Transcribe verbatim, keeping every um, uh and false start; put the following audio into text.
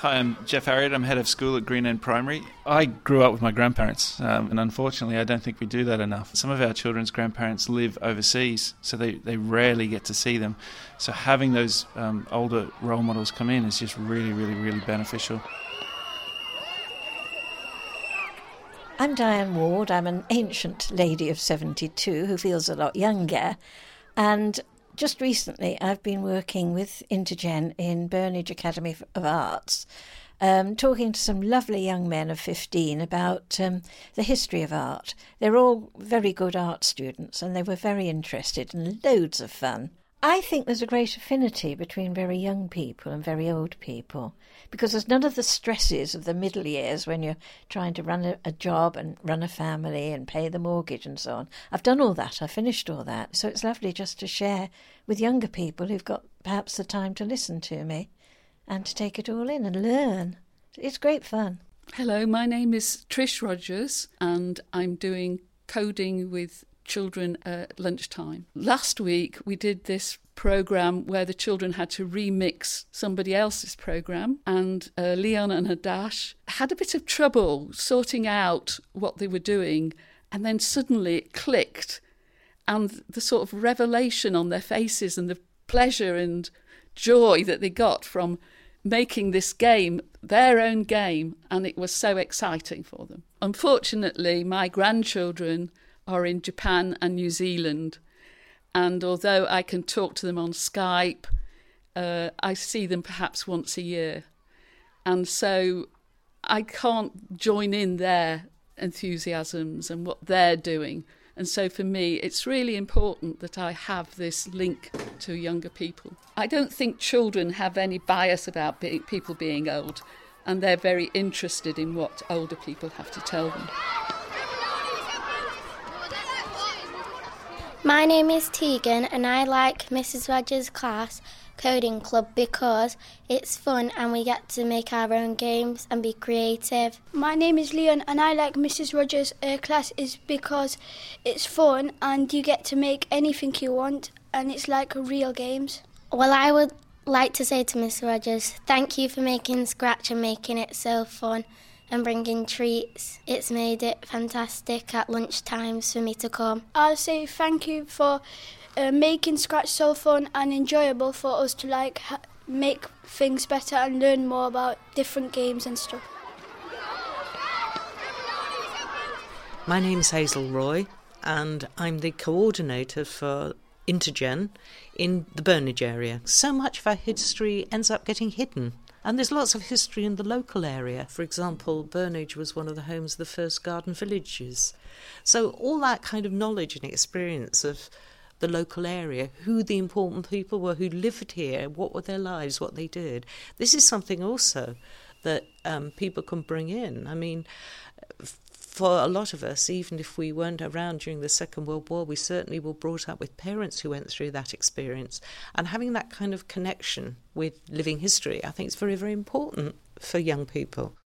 Hi, I'm Jeff Harriott. I'm head of school at Green End Primary. I grew up with my grandparents, um, and unfortunately I don't think we do that enough. Some of our children's grandparents live overseas, so they, they rarely get to see them. So having those um, older role models come in is just really, really, really beneficial. I'm Diane Ward. I'm an ancient lady of seventy-two who feels a lot younger, and just recently I've been working with Intergen in Burnage Academy of Arts, um, talking to some lovely young men of fifteen about um, the history of art. They're all very good art students and they were very interested and loads of fun. I think there's a great affinity between very young people and very old people, because there's none of the stresses of the middle years when you're trying to run a, a job and run a family and pay the mortgage and so on. I've done all that, I've finished all that, so it's lovely just to share with younger people who've got perhaps the time to listen to me and to take it all in and learn. It's great fun. Hello, my name is Trish Rogers and I'm doing coding with children at lunchtime. Last week we did this programme where the children had to remix somebody else's programme, and uh, Leon and Hadash had a bit of trouble sorting out what they were doing, and then suddenly it clicked, and the sort of revelation on their faces and the pleasure and joy that they got from making this game their own game, and it was so exciting for them. Unfortunately, my grandchildren are in Japan and New Zealand, and although I can talk to them on Skype, uh, I see them perhaps once a year, and so I can't join in their enthusiasms and what they're doing. And so for me, it's really important that I have this link to younger people. I don't think children have any bias about be- people being old, and they're very interested in what older people have to tell them. My name is Tegan and I like Missus Rogers' class coding club because it's fun and we get to make our own games and be creative. My name is Leon and I like Missus Rogers' uh, class is because it's fun and you get to make anything you want and it's like real games. Well, I would like to say to Miss Rogers, thank you for making Scratch and making it so fun and bringing treats. It's made it fantastic at lunchtimes for me to come. I'll say thank you for uh, making Scratch so fun and enjoyable for us to like ha- make things better and learn more about different games and stuff. My name's Hazel Roy and I'm the coordinator for Intergen in the Burnage area. So much of our history ends up getting hidden. And there's lots of history in the local area. For example, Burnage was one of the homes of the first garden villages. So all that kind of knowledge and experience of the local area, who the important people were who lived here, what were their lives, what they did. This is something also that um, people can bring in. I mean, for a lot of us, even if we weren't around during the Second World War, we certainly were brought up with parents who went through that experience. And having that kind of connection with living history, I think is very, very important for young people.